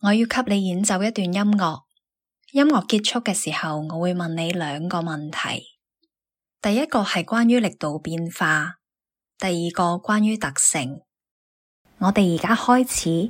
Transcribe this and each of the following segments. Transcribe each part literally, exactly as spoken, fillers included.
我要給你演奏一段音樂，音樂結束嘅時候，我會問你兩個問題。第一個係關於力度變化，第二個關於特性。我哋而家開始。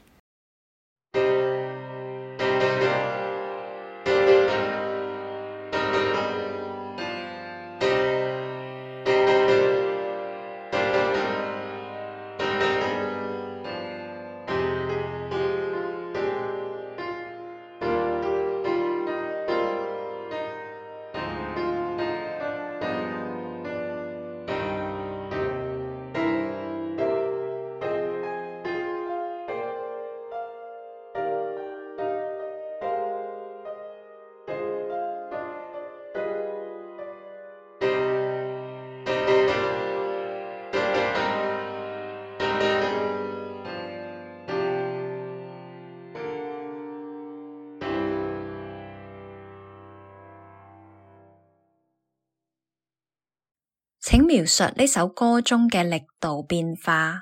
請描述呢首歌中嘅力度變化。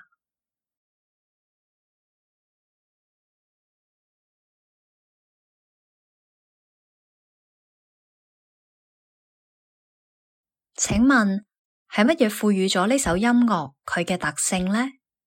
請問係乜嘢賦予咗呢首音樂佢嘅特性呢？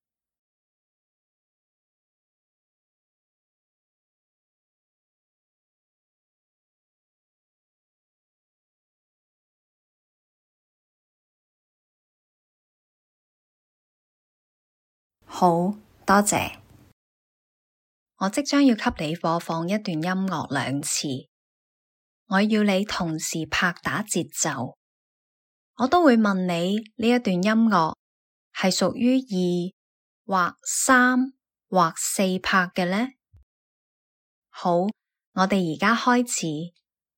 好，多謝。我即將要給你播放一段音樂兩次，我要你同時拍打節奏。我都會問你呢一段音樂係屬於二或三或四拍嘅呢？好，我哋而家開始。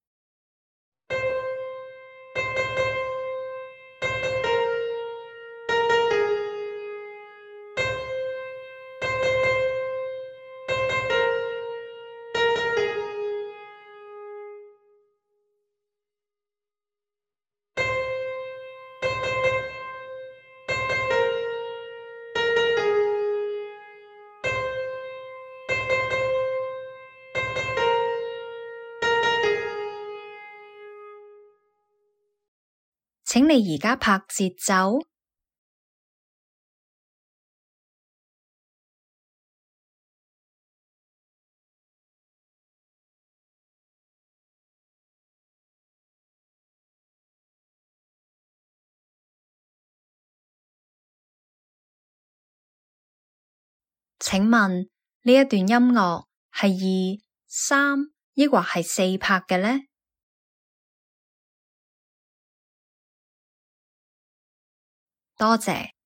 請你而家拍節奏。請問呢一段音樂係二、三，抑或係四拍嘅呢？多謝。